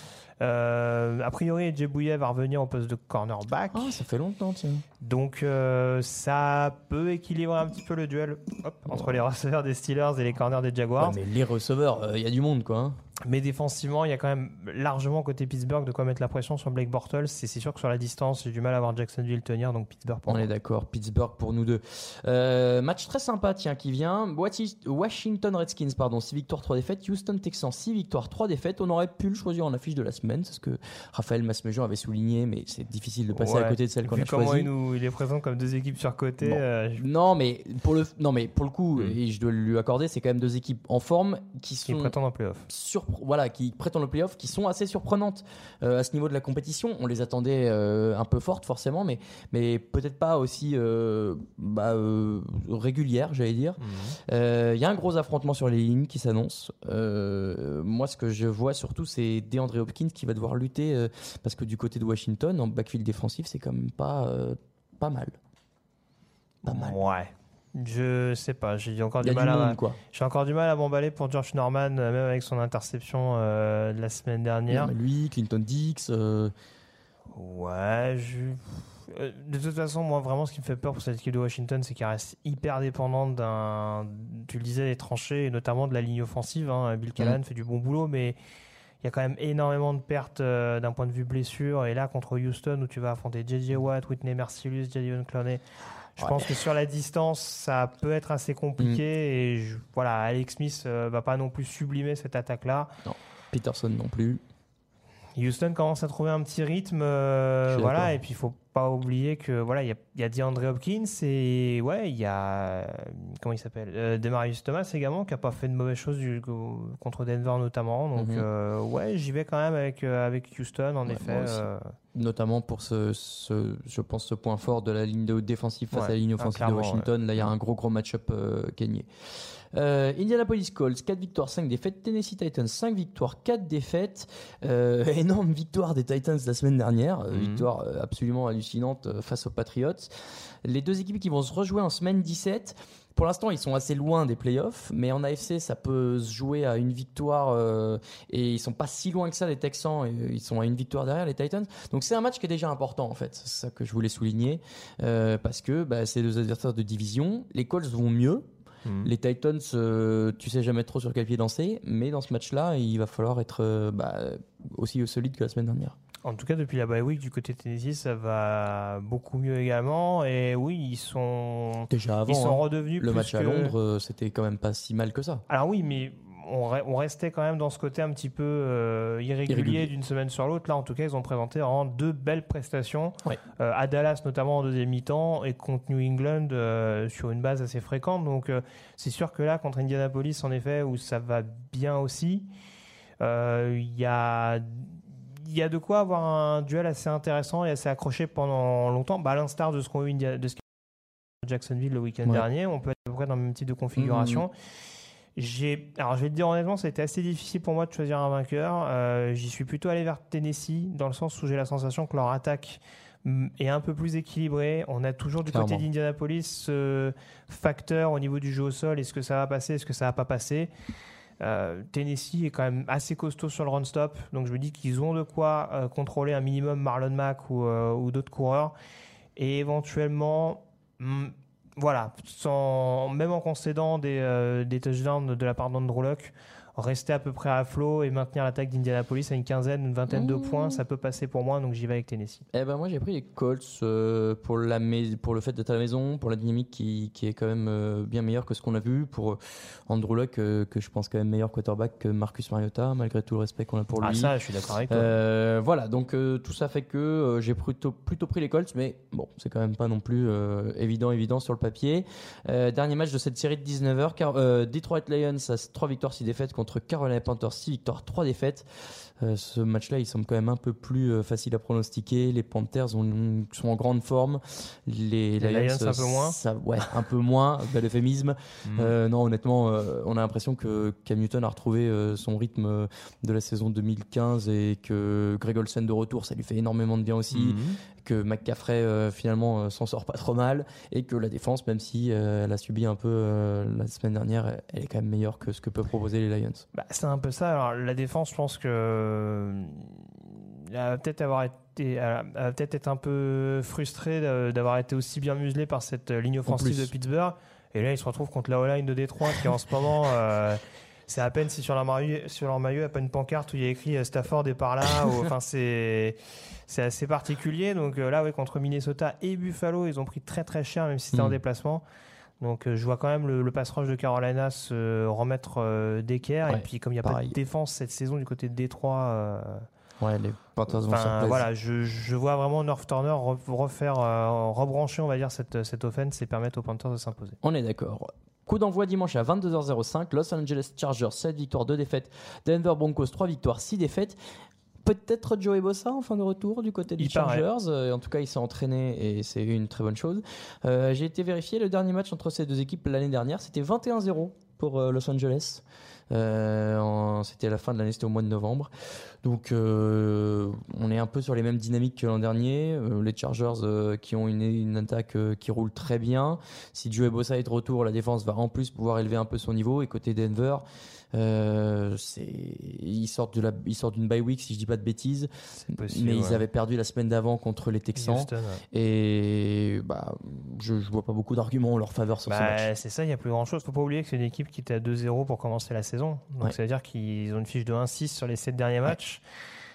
Euh, a priori, Jay Bouye va revenir au poste de cornerback. Ah, ça fait longtemps, tiens. Donc euh, ça peut équilibrer un petit peu le duel hop, entre Ouais. les receveurs des Steelers et les corners des Jaguars. Ouais, mais les receveurs, il euh, y a du monde, quoi. Hein. Mais défensivement, il y a quand même largement côté Pittsburgh de quoi mettre la pression sur Blake Bortles. C'est, c'est sûr que sur la distance, j'ai du mal à voir Jacksonville tenir, donc Pittsburgh pour On moi. est d'accord, Pittsburgh pour nous deux. Euh, match très sympa, tiens, qui vient. Washington Redskins, pardon, six victoires, trois défaites. Houston Texans, six victoires, trois défaites. On aurait pu le choisir en affiche de la semaine, c'est ce que Raphaël Masmejean avait souligné, mais c'est difficile de passer Ouais. à côté de celle qu'on Vu a comment choisie. il, nous, il est présent comme deux équipes sur côté. Bon. euh, je- Non, mais pour le, non, mais pour le coup, Mm. et je dois lui accorder, c'est quand même deux équipes en forme qui qui sont prétendent en playoff. surpre- voilà, qui prétendent le playoff, qui sont assez surprenantes euh, à ce niveau de la compétition. On les attendait euh, un peu fortes forcément, mais, mais peut-être pas aussi euh, bah, euh, régulières, j'allais dire. Il euh, y a un gros affrontement sur les lignes qui s'annonce. Euh, moi, ce que je vois surtout, c'est DeAndre Hopkins qui va devoir lutter euh, parce que du côté de Washington, en backfield défensif, c'est quand même pas, euh, pas mal. Pas mal. Ouais. Je sais pas, j'ai encore Il y du a mal du à monde, quoi. j'ai encore du mal à m'emballer pour Josh Norman, euh, même avec son interception euh, de la semaine dernière. Non, mais lui, Clinton Dix. euh, Ouais, je... euh, de toute façon, moi vraiment ce qui me fait peur pour cette équipe de Washington, c'est qu'elle reste hyper dépendante d'un, tu le disais, des tranchées, et notamment de la ligne offensive. Hein. Bill Callahan Mm. fait du bon boulot, mais il y a quand même énormément de pertes euh, d'un point de vue blessure. Et là, contre Houston, où tu vas affronter J J Watt, Whitney Mercilus, Jadion Clowney, je Ouais. pense que sur la distance, ça peut être assez compliqué. Et je- voilà, Alex Smith euh, va pas non plus sublimer cette attaque-là. Peterson non plus. Houston commence à trouver un petit rythme, euh, Je suis voilà, d'accord. et puis il faut pas oublier que voilà, il y a, il y a DeAndre Hopkins et ouais, il y a comment il s'appelle, euh, Demarius Thomas également qui a pas fait de mauvaises choses du, contre Denver notamment, donc Mhm. euh, ouais, j'y vais quand même avec euh, avec Houston en Ouais, effet. moi aussi. euh, Notamment pour ce, ce, je pense, ce point fort de la ligne de défensive face Ouais, à la ligne ah, offensive de clairement, Washington. Là, il y a un gros, gros match-up euh, gagné. Euh, Indianapolis Colts, quatre victoires, cinq défaites. Tennessee Titans, cinq victoires, quatre défaites. Euh, énorme victoire des Titans la semaine dernière. Euh, Mhm. Victoire euh, absolument hallucinante euh, face aux Patriots. Les deux équipes qui vont se rejouer en semaine dix-sept. Pour l'instant, ils sont assez loin des playoffs, mais en A F C, ça peut se jouer à une victoire euh, et ils sont pas si loin que ça, les Texans, et, euh, ils sont à une victoire derrière les Titans. Donc c'est un match qui est déjà important en fait, c'est ça que je voulais souligner, euh, parce que bah, c'est deux adversaires de division. Les Colts vont mieux, Mhm. les Titans, euh, tu sais jamais trop sur quel pied danser, mais dans ce match-là, il va falloir être euh, bah, aussi solide que la semaine dernière. En tout cas, depuis la bye week du côté de Tennessee, ça va beaucoup mieux également, et oui, ils sont Déjà avant, ils sont hein, redevenus le plus match à que- Londres, euh, c'était quand même pas si mal que ça. Alors oui, mais on, re- on restait quand même dans ce côté un petit peu euh, irrégulier, Irrégulier. d'une semaine sur l'autre. Là, en tout cas, ils ont présenté vraiment deux belles prestations. Ouais. Euh, à Dallas, notamment en deuxième mi-temps, et contre New England euh, sur une base assez fréquente. Donc, euh, c'est sûr que là, contre Indianapolis, en effet, où ça va bien aussi, euh, il y a... Il y a de quoi avoir un duel assez intéressant et assez accroché pendant longtemps, bah, à l'instar de ce qu'on a eu India- de ce qu'a eu Jacksonville le week-end Ouais. dernier. On peut être à peu près dans le même type de configuration. Mmh. J'ai, alors je vais te dire honnêtement, ça a été assez difficile pour moi de choisir un vainqueur. Euh, j'y suis plutôt allé vers Tennessee, dans le sens où j'ai la sensation que leur attaque mm, est un peu plus équilibrée. On a toujours du côté Clairement. d'Indianapolis ce facteur au niveau du jeu au sol. Est-ce que ça va passer, est-ce que ça va pas passer? Euh, Tennessee est quand même assez costaud sur le run-stop, donc je me dis qu'ils ont de quoi euh, contrôler un minimum Marlon Mack ou, euh, ou d'autres coureurs, et éventuellement, mm, voilà, sans, même en concédant des, euh, des touchdowns de la part d'Andrew Luck, rester à peu près à flot et maintenir l'attaque d'Indianapolis à une quinzaine, une vingtaine de points, ça peut passer pour moi, donc j'y vais avec Tennessee. Eh ben moi j'ai pris les Colts euh, pour, la mais- pour le fait d'être à la maison, pour la dynamique qui, qui est quand même euh, bien meilleure que ce qu'on a vu, pour Andrew Luck euh, que je pense quand même meilleur quarterback que Marcus Mariota, malgré tout le respect qu'on a pour lui. Ah ça, je suis d'accord avec toi. Euh, voilà, donc euh, tout ça fait que euh, j'ai plutôt, plutôt pris les Colts, mais bon, c'est quand même pas non plus euh, évident, évident sur le papier. Euh, dernier match de cette série de dix-neuf heures, car, euh, Detroit Lions a trois victoires, six défaites contre Carolina Panthers, six victoires, trois défaites. Euh, ce match-là, il semble quand même un peu plus euh, facile à pronostiquer. Les Panthers ont, sont en grande forme. Les, Les Lions, Lions un peu moins. Ça, ouais, un peu moins. Bel euphémisme. Mm. Euh, non, honnêtement, euh, on a l'impression que Cam Newton a retrouvé euh, son rythme euh, de la saison deux mille quinze et que Greg Olsen de retour, ça lui fait énormément de bien aussi. Mm-hmm. Que McCaffrey euh, finalement euh, s'en sort pas trop mal et que la défense, même si euh, elle a subi un peu euh, la semaine dernière, elle est quand même meilleure que ce que peuvent proposer les Lions. Bah, c'est un peu ça. Alors la défense, je pense que elle va peut-être avoir été, elle va peut-être être un peu frustrée d'avoir été aussi bien muselée par cette ligne offensive de Pittsburgh. Et là, ils se retrouvent contre la O-line de Détroit qui en ce moment. Euh, C'est à peine si sur leur maillot, sur leur maillot, il n'y a pas une pancarte où il y a écrit Stafford est par là. ou, enfin, c'est, c'est assez particulier. Donc euh, là, ouais, contre Minnesota et Buffalo, ils ont pris très très cher, même si c'était mmh. en déplacement. Donc euh, je vois quand même le, le pass rush de Carolina se remettre euh, d'équerre. Ouais, et puis comme il n'y a pareil. pas de défense cette saison du côté de Détroit. Euh, ouais, les Panthers vont sur voilà, je, je vois vraiment North Turner refaire, euh, rebrancher, on va dire, cette, cette offense et permettre aux Panthers de s'imposer. On est d'accord. Coup d'envoi dimanche à vingt-deux heures cinq, Los Angeles Chargers sept victoires, deux défaites, Denver Broncos trois victoires, six défaites. Peut-être Joey Bosa en fin de retour du côté des Chargers. Euh, en tout cas, il s'est entraîné et c'est une très bonne chose. Euh, j'ai été vérifier le dernier match entre ces deux équipes l'année dernière, c'était vingt et un zéro pour euh, Los Angeles. Euh, en, c'était à la fin de l'année, c'était au mois de novembre. Donc euh, on est un peu sur les mêmes dynamiques que l'an dernier. Euh, les Chargers euh, qui ont une, une attaque euh, qui roule très bien. Si Joey Bosa est de retour, la défense va en plus pouvoir élever un peu son niveau. Et côté Denver, euh, c'est, ils sortent de la, ils sortent d'une bye week si je dis pas de bêtises. Possible, mais ouais. ils avaient perdu la semaine d'avant contre les Texans. Houston, ouais. Et bah, je, je vois pas beaucoup d'arguments en leur faveur sur bah, ce match. C'est ça, il y a plus grand chose. Faut pas oublier que c'est une équipe qui était à deux zéro pour commencer la saison. Donc ouais. ça veut dire qu'ils ont une fiche de un six sur les sept derniers matchs. Ouais.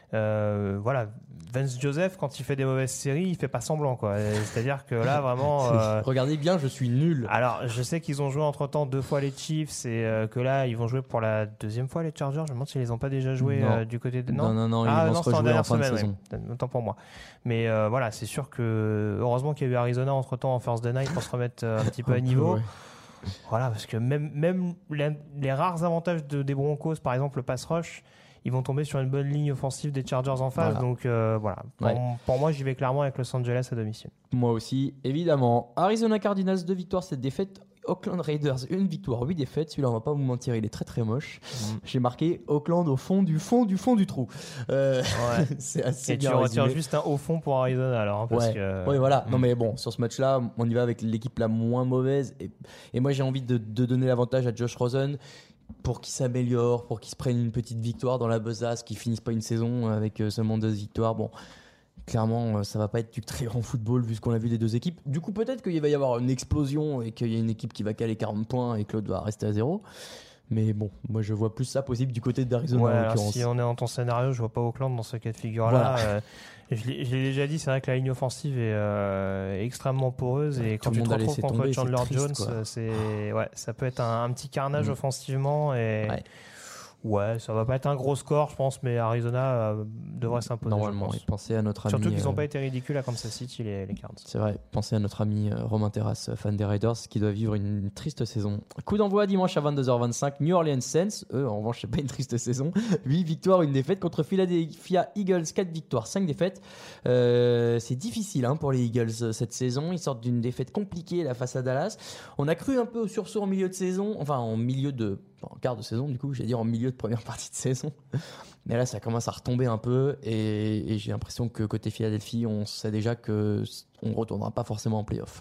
Euh, voilà, Vance Joseph, quand il fait des mauvaises séries, il fait pas semblant, quoi. C'est-à-dire que là, vraiment. Euh... Regardez bien, je suis nul. Alors, je sais qu'ils ont joué entre temps deux fois les Chiefs et euh, que là, ils vont jouer pour la deuxième fois les Chargers. Je me demande s'ils les ont pas déjà joués euh, du côté de. Non, non, non, ils ah, vont non, se rejouer en fin semaine, de saison. Ouais. Autant pour moi. Mais euh, voilà, c'est sûr que heureusement qu'il y a eu Arizona entre temps en first day night pour se remettre euh, un petit peu à niveau. Ouais. Voilà, parce que même, même les, les rares avantages de, des Broncos, par exemple le pass rush, ils vont tomber sur une bonne ligne offensive des Chargers en face. Voilà. Donc euh, voilà, pour, ouais. pour moi, j'y vais clairement avec Los Angeles à domicile. Moi aussi, évidemment. Arizona Cardinals, deux victoires, sept défaites. Oakland Raiders, une victoire, huit défaites. Celui-là, on va pas vous mentir, il est très très moche. Mmh. J'ai marqué Oakland au fond du fond du fond du trou. Euh, ouais. C'est assez Et bien tu résumé. retires juste un au fond pour Arizona alors. Hein, parce ouais. que... ouais, voilà. Mmh. Non, mais bon, sur ce match-là, on y va avec l'équipe la moins mauvaise. Et, et moi, j'ai envie de, de donner l'avantage à Josh Rosen pour qu'il s'améliore, pour qu'il se prenne une petite victoire dans la besace, qu'il finisse pas une saison avec seulement deux victoires. Bon. Clairement, ça va pas être du très grand football vu ce qu'on a vu des deux équipes. Du coup, peut-être qu'il va y avoir une explosion et qu'il y a une équipe qui va caler quarante points et que l'autre va rester à zéro. Mais bon, moi je vois plus ça possible du côté d'Arizona ouais, en l'occurrence. Si on est dans ton scénario, je vois pas Oakland dans ce cas de figure-là. Voilà. Euh, je, l'ai, je l'ai déjà dit, c'est vrai que la ligne offensive est euh, extrêmement poreuse et quand tu te retrouves contre tomber, Chandler c'est triste, Jones, c'est, ouais, ça peut être un, un petit carnage mmh. offensivement et. Ouais. Ouais, ça va pas être un gros score, je pense, mais Arizona euh, devrait s'imposer. Normalement, et pensez à notre ami. Surtout qu'ils n'ont euh... pas été ridicules à Kansas City, les, les Cards. C'est vrai, pensez à notre ami euh, Romain Terrasse, fan des Raiders, qui doit vivre une triste saison. Coup d'envoi dimanche à vingt-deux heures vingt-cinq, New Orleans Saints. Eux, en revanche, c'est pas une triste saison. huit victoires, une défaite contre Philadelphia Eagles, quatre victoires, cinq défaites. Euh, c'est difficile hein, pour les Eagles cette saison. Ils sortent d'une défaite compliquée là, face à Dallas. On a cru un peu au sursaut en milieu de saison, enfin en milieu de. En quart de saison du coup, j'allais dire en milieu de première partie de saison. Mais là, ça commence à retomber un peu et, et j'ai l'impression que côté Philadelphie, on sait déjà qu'on ne retournera pas forcément en play-off.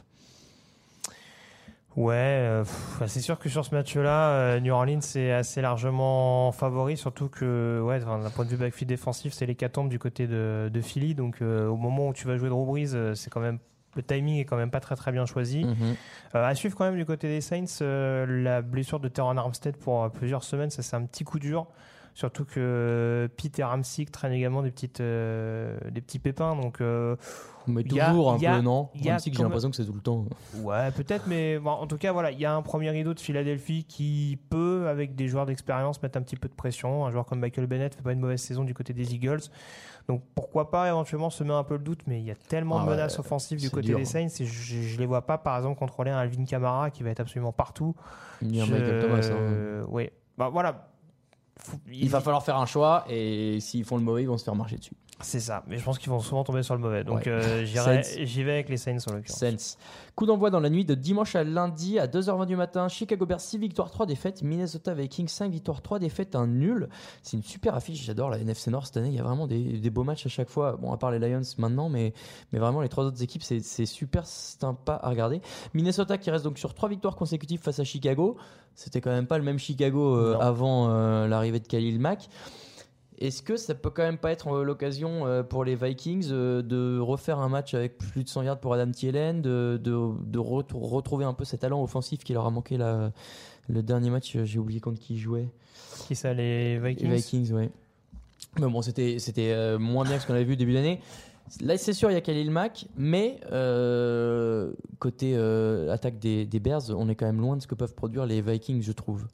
Ouais, euh, pff, c'est sûr que sur ce match-là, euh, New Orleans est assez largement favori, surtout que ouais, d'un point de vue backfield défensif, c'est l'hécatombe du côté de, de Philly. Donc euh, au moment où tu vas jouer Drew Brees, euh, c'est quand même le timing est quand même pas très très bien choisi. Mm-hmm. Euh, à suivre quand même du côté des Saints, euh, la blessure de Teron Armstead pour euh, plusieurs semaines, ça c'est un petit coup dur. Surtout que Pete et Ramsick traînent également des, petites, euh, des petits pépins. Donc, euh, mais a, toujours un a, peu, non Ramsick, j'ai l'impression que c'est tout le temps. Ouais, peut-être, mais bon, en tout cas, voilà, il y a un premier rideau de Philadelphie qui peut, avec des joueurs d'expérience, mettre un petit peu de pression. Un joueur comme Michael Bennett fait pas une mauvaise saison du côté des Eagles. Donc pourquoi pas éventuellement semer un peu le doute, mais il y a tellement ah de menaces ouais, offensives du côté dur. des Saints et je, je les vois pas, par exemple, contrôler un Alvin Kamara qui va être absolument partout. Ni un je... Michael Thomas. Hein. Euh, oui, bah voilà. Faut, il... il va falloir faire un choix et s'ils font le mauvais, ils vont se faire marcher dessus. C'est ça, mais je pense qu'ils vont souvent tomber sur le mauvais. Donc ouais. euh, j'irai, j'y vais avec les Saints en l'occurrence. Saints. Coup d'envoi dans la nuit de dimanche à lundi à deux heures vingt du matin. Chicago Bears six victoires, trois défaites. Minnesota Vikings cinq victoires, trois défaites, un nul. C'est une super affiche. J'adore la N F C Nord cette année. Il y a vraiment des, des beaux matchs à chaque fois. Bon, à part les Lions maintenant, mais, mais vraiment les trois autres équipes, c'est, c'est super sympa à regarder. Minnesota qui reste donc sur trois victoires consécutives face à Chicago. C'était quand même pas le même Chicago euh, avant euh, l'arrivée de Khalil Mack. Est-ce que ça peut quand même pas être l'occasion pour les Vikings de refaire un match avec plus de cent yards pour Adam Thielen, de, de, de re- retrouver un peu cet talent offensif qui leur a manqué la, le dernier match? J'ai oublié contre qui ils jouaient. Qui ça, les Vikings? Les Vikings, oui. Mais bon, c'était, c'était moins bien que ce qu'on avait vu au début d'année. Là, c'est sûr, il y a Khalil Mack, mais euh, côté euh, attaque des, des Bears, on est quand même loin de ce que peuvent produire les Vikings, je trouve.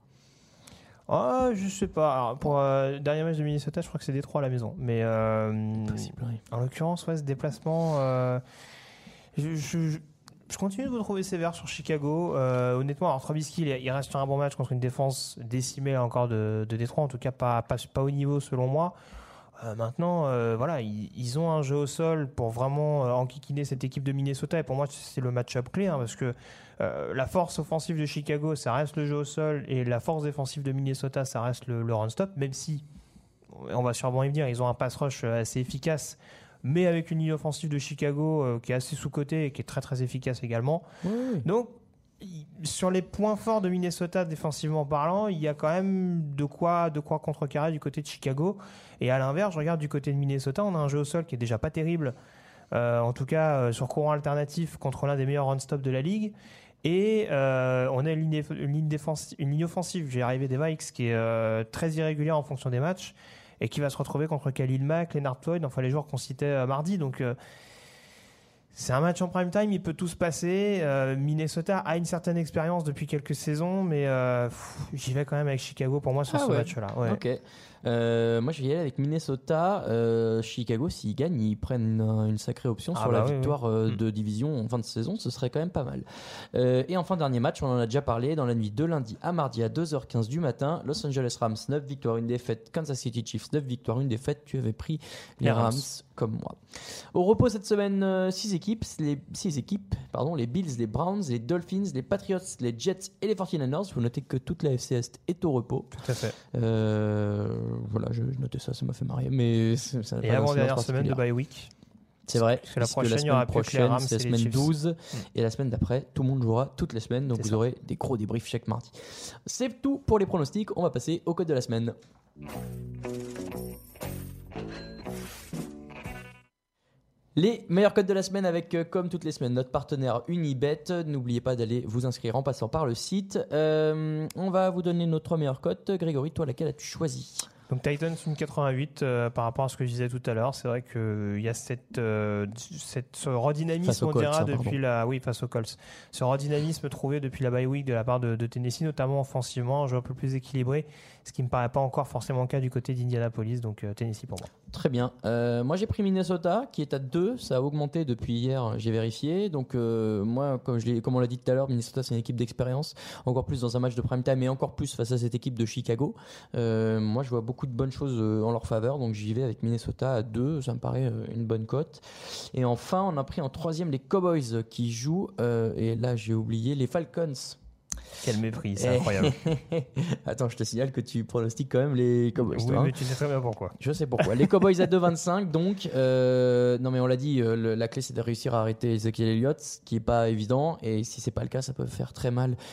Oh, je sais pas. Alors, pour euh, le dernier match de Minnesota, je crois que c'est Détroit à la maison. Mais euh, possible, oui. En l'occurrence, ouais, ce déplacement, euh, je, je, je continue de vous trouver sévère sur Chicago. Euh, honnêtement, alors Trubisky, il, il reste sur un bon match contre une défense décimée encore de, de Détroit, en tout cas pas, pas, pas au niveau selon moi. Euh, maintenant, euh, voilà, ils, ils ont un jeu au sol pour vraiment euh, enquiquiner cette équipe de Minnesota. Et pour moi, c'est le match-up clé, hein, parce que euh, la force offensive de Chicago, ça reste le jeu au sol, et la force défensive de Minnesota, ça reste le, le run-stop, même si, on va sûrement y venir, ils ont un pass rush assez efficace, mais avec une ligne offensive de Chicago euh, qui est assez sous-cotée et qui est très très efficace également. Oui, oui. Donc, sur les points forts de Minnesota défensivement parlant, il y a quand même de quoi, de quoi contrecarrer du côté de Chicago. Et à l'inverse, je regarde du côté de Minnesota, on a un jeu au sol qui est déjà pas terrible, euh, en tout cas euh, sur courant alternatif contre l'un des meilleurs run-stop de la ligue. Et euh, on a une ligne, une, ligne défensive, une ligne offensive, j'ai arrivé des Vikes, qui est euh, très irrégulière en fonction des matchs et qui va se retrouver contre Khalil Mack, Leonard Floyd, enfin les joueurs qu'on citait euh, mardi. Donc euh, c'est un match en prime time, il peut tout se passer. Euh, Minnesota a une certaine expérience depuis quelques saisons, mais euh, pff, j'y vais quand même avec Chicago pour moi sur ah ce ouais. match-là. Ouais. Ok. Euh, moi, je vais y aller avec Minnesota. Euh, Chicago, s'ils gagnent, ils prennent une, une sacrée option Ah sur bah la oui, victoire oui. euh, Mm. de division en fin de saison. Ce serait quand même pas mal. Euh, et enfin, dernier match, on en a déjà parlé. Dans la nuit de lundi à mardi à deux heures quinze du matin, Los Angeles Rams, neuf victoires, une défaite. Kansas City Chiefs, neuf victoires, une défaite. Tu avais pris les, Les Rams. Rams. Comme moi. Au repos cette semaine, six équipes, les six équipes, pardon, les Bills, les Browns, les Dolphins, les Patriots, les Jets et les forty-niners. Vous notez que toute la F C Est est au repos. Tout à fait. Euh, voilà, je, je notais ça, ça m'a fait marrer, mais ça, ça n'a Et pas avant d'incidence dernière semaine de particulière. bye week. C'est vrai. Parce que la puisque prochaine, il y semaine aura plus que les prochaine, Rams c'est la et les semaine Chiefs. douze, Mm. et la semaine d'après, tout le monde jouera toute la semaine, donc C'est vous ça. aurez des gros débriefs chaque mardi. C'est tout pour les pronostics. On va passer au code de la semaine. Les meilleurs codes de la semaine avec, euh, comme toutes les semaines, notre partenaire Unibet. N'oubliez pas d'aller vous inscrire en passant par le site. Euh, on va vous donner nos trois meilleurs cotes. Grégory, toi, laquelle as-tu choisi ? Donc Titans une quatre-vingt-huit euh, par rapport à ce que je disais tout à l'heure, c'est vrai qu'il euh, y a cette, euh, cette ce redynamisme Face aux on Colts, dira hein, depuis pardon. la oui face aux Colts. Ce redynamisme trouvé depuis la bye week de la part de, de Tennessee, notamment offensivement, un jeu un peu plus équilibré, ce qui me paraît pas encore forcément le cas du côté d'Indianapolis, donc euh, Tennessee pour moi. Très bien. Euh, moi, j'ai pris Minnesota, qui est à deux. Ça a augmenté depuis hier, j'ai vérifié. Donc, euh, moi, comme, je l'ai, comme on l'a dit tout à l'heure, Minnesota, c'est une équipe d'expérience. Encore plus dans un match de prime time et encore plus face à cette équipe de Chicago. Euh, moi, je vois beaucoup de bonnes choses euh, en leur faveur. Donc, j'y vais avec Minnesota à deux. Ça me paraît euh, une bonne cote. Et enfin, on a pris en troisième les Cowboys qui jouent. Euh, et là, j'ai oublié les Falcons. Quel mépris, c'est incroyable. Attends, je te signale que tu pronostiques quand même les Cowboys. Oui, toi, hein. mais tu sais très bien pourquoi. Je sais pourquoi. Les Cowboys à deux vingt-cinq, donc. Euh, non, mais on l'a dit, euh, le, la clé, c'est de réussir à arrêter Ezekiel Elliott, ce qui n'est pas évident. Et si c'est pas le cas, ça peut faire très mal.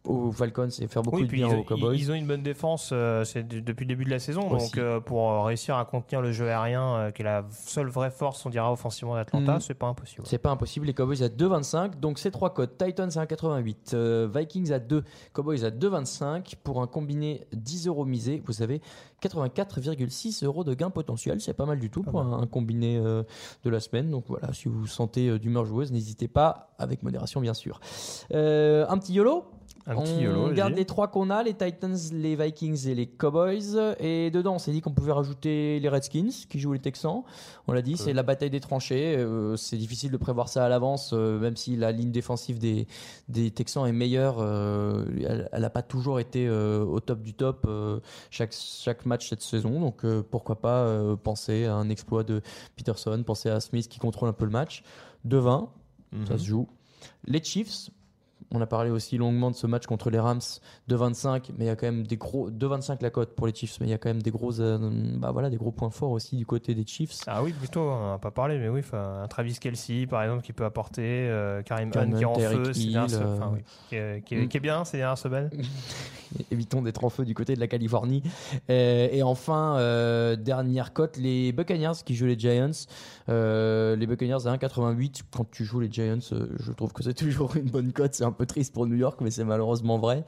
aux Falcons et faire beaucoup oui, de bien ils, aux Cowboys. Ils ont une bonne défense euh, c'est d- depuis le début de la saison, Aussi. donc euh, pour réussir à contenir le jeu aérien, euh, qui est la seule vraie force, on dira, offensivement d'Atlanta, Mm. c'est pas impossible. C'est pas impossible, les Cowboys à deux virgule vingt-cinq, donc c'est trois cotes. Titans à un virgule quatre-vingt-huit, euh, Vikings à deux, Cowboys à deux virgule vingt-cinq, pour un combiné dix euros misé, vous savez, quatre-vingt-quatre virgule six euros de gain potentiel, c'est pas mal du tout Pas pour mal. un, un combiné euh, de la semaine. Donc voilà, si vous vous sentez euh, d'humeur joueuse, n'hésitez pas, avec modération bien sûr. Euh, un petit YOLO. Un On petit YOLO, garde vas-y. les trois qu'on a, les Titans, les Vikings et les Cowboys. Et dedans, on s'est dit qu'on pouvait rajouter les Redskins qui jouent les Texans. On l'a dit, c'est la bataille des tranchées. Euh, c'est difficile de prévoir ça à l'avance, euh, même si la ligne défensive des, des Texans est meilleure. Euh, elle n'a pas toujours été euh, au top du top euh, chaque, chaque match cette saison. Donc euh, pourquoi pas euh, penser à un exploit de Peterson, penser à Smith qui contrôle un peu le match. deux vingt, Mhm. ça se joue. Les Chiefs. On a parlé aussi longuement de ce match contre les Rams, deux vingt-cinq, mais il y a quand même des gros deux vingt-cinq la cote pour les Chiefs, mais il y a quand même des gros, euh, bah voilà, des gros points forts aussi du côté des Chiefs. Ah oui, plutôt, on n'en a pas parlé, mais oui, enfin, un Travis Kelce, par exemple, qui peut apporter, euh, Karim Hunt Karim qui est en Hunt, Tyreek feu, ces Hill, dernières se- euh, enfin, oui, qui, est, qui est- mm. qui est bien ces dernières semaines. Évitons d'être en feu du côté de la Californie. Euh, et enfin, euh, dernière cote, les Buccaneers qui jouent les Giants. Euh, les Buccaneers à un virgule quatre-vingt-huit. Quand tu joues les Giants, euh, je trouve que c'est toujours une bonne cote. C'est un peu triste pour New York, mais c'est malheureusement vrai.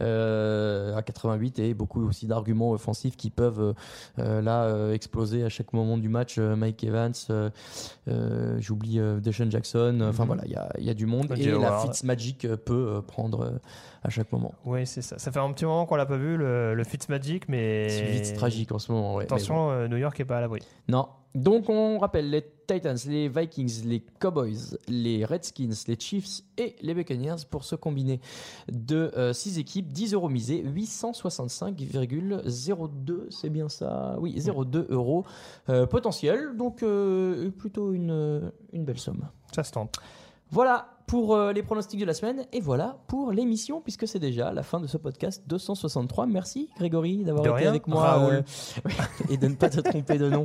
Euh, à quatre-vingt-huit, et beaucoup aussi d'arguments offensifs qui peuvent euh, là euh, exploser à chaque moment du match. Euh, Mike Evans, euh, euh, j'oublie euh, Deshaun Jackson. Enfin Mhm. voilà, il y a, il y a du monde. O J Et la Howard. Fitzmagic euh, peut euh, prendre euh, à chaque moment. Oui, c'est ça. Ça fait un petit moment qu'on l'a pas vu, le, le Fitzmagic, mais. C'est vite tragique en ce moment. Ouais. Mais bon. Attention, euh, New York est pas à l'abri. Non. Donc on rappelle les Titans, les Vikings, les Cowboys, les Redskins, les Chiefs et les Buccaneers pour ce combiné de six équipes, dix euros misés, huit cent soixante-cinq virgule zéro deux, c'est bien ça? Oui, zéro deux euros euh, potentiel, donc euh, plutôt une, une belle somme. Ça se tente. Voilà pour euh, les pronostics de la semaine et voilà pour l'émission, puisque c'est déjà la fin de ce podcast deux cent soixante-trois. Merci Grégory d'avoir De été rien, avec moi Raoul. euh, et de ne pas te tromper de nom.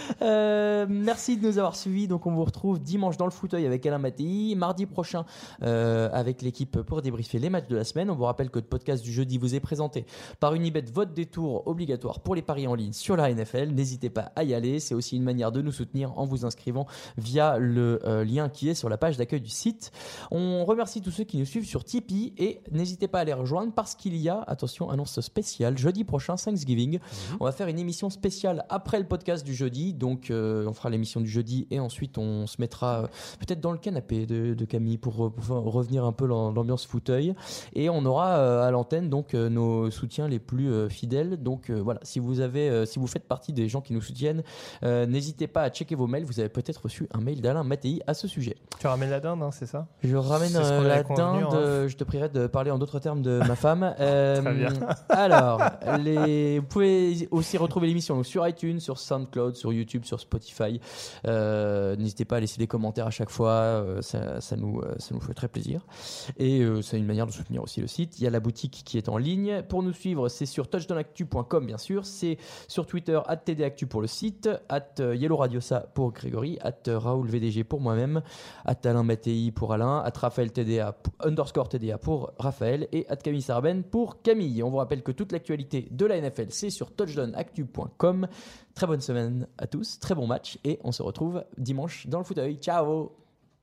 Euh, merci de nous avoir suivis. Donc on vous retrouve dimanche dans le fauteuil avec Alain Mattei, mardi prochain euh, avec l'équipe pour débriefer les matchs de la semaine. On vous rappelle que le podcast du jeudi vous est présenté par Unibet, votre détour obligatoire pour les paris en ligne sur la N F L. N'hésitez pas à y aller, c'est aussi une manière de nous soutenir en vous inscrivant via le euh, lien qui est sur la page d'accueil du site. On remercie tous ceux qui nous suivent sur Tipeee et n'hésitez pas à les rejoindre parce qu'il y a, attention, annonce spéciale, jeudi prochain, Thanksgiving. Mmh. On va faire une émission spéciale après le podcast du jeudi, donc euh, on fera l'émission du jeudi et ensuite on se mettra euh, peut-être dans le canapé de, de Camille pour, pour revenir un peu dans l'ambiance fauteuil et on aura euh, à l'antenne donc euh, nos soutiens les plus euh, fidèles. Donc euh, voilà, si vous avez, euh, si vous faites partie des gens qui nous soutiennent, euh, n'hésitez pas à checker vos mails. Vous avez peut-être reçu un mail d'Alain Mattei à ce sujet. Tu ramènes la dinde, hein, c'est ça? Je ramène C'est ce euh, qu'on la avait convenu, dinde, hein. euh, je te prierai de parler en d'autres termes de ma femme. Euh, Très bien. Alors, les, vous pouvez aussi retrouver l'émission donc, sur iTunes, sur SoundCloud, sur YouTube, sur Spotify. Euh, n'hésitez pas à laisser des commentaires à chaque fois, euh, ça, ça, nous, euh, ça nous fait très plaisir. Et euh, c'est une manière de soutenir aussi le site. Il y a la boutique qui est en ligne. Pour nous suivre, c'est sur touchdown actu point com bien sûr. C'est sur Twitter, at T D Actu pour le site, at Yellow Radiosa pour Grégory, at Raoul V D G pour moi-même, at Alain Mattei pour Alain, at Raphaël T D A underscore T D A pour Raphaël et at Camille Sarben pour Camille. On vous rappelle que toute l'actualité de la N F L c'est sur touchdown actu point com. Très bonne semaine à tous, très bon match et on se retrouve dimanche dans le fauteuil. Ciao.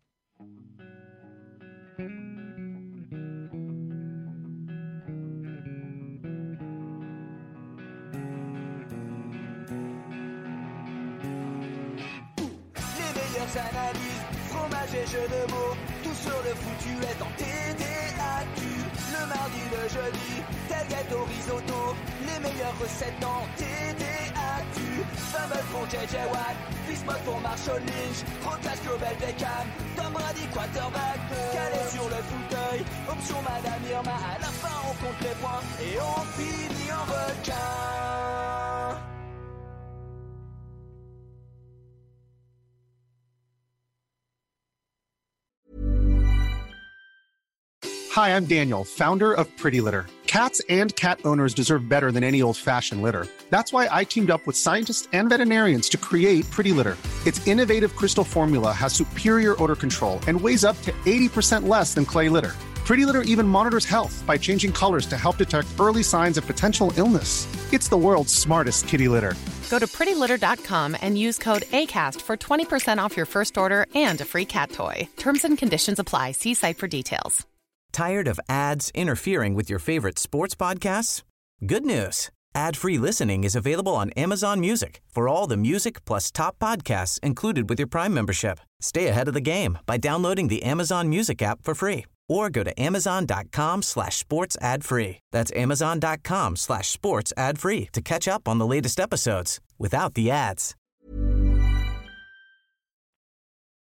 Analyse, fromage et jeux de mots, tout sur le foutu est en T D A Q. Le mardi, le jeudi, tailgate au risotto, les meilleures recettes en T D A Q. Fumble pour J J Watt, Bismuth pour Marshall Lynch, Rocklash Global Beckham, Tom Brady quarterback, calé sur le fauteuil, option Madame Irma, à la fin on compte les points et on finit en requin. Hi, I'm Daniel, founder of Pretty Litter. Cats and cat owners deserve better than any old-fashioned litter. That's why I teamed up with scientists and veterinarians to create Pretty Litter. Its innovative crystal formula has superior odor control and weighs up to eighty percent less than clay litter. Pretty Litter even monitors health by changing colors to help detect early signs of potential illness. It's the world's smartest kitty litter. Go to pretty litter dot com and use code ACAST for twenty percent off your first order and a free cat toy. Terms and conditions apply. See site for details. Tired of ads interfering with your favorite sports podcasts? Good news. Ad-free listening is available on Amazon Music for all the music plus top podcasts included with your Prime membership. Stay ahead of the game by downloading the Amazon Music app for free or go to amazon.com slash sports ad free. That's amazon.com slash sports ad free to catch up on the latest episodes without the ads.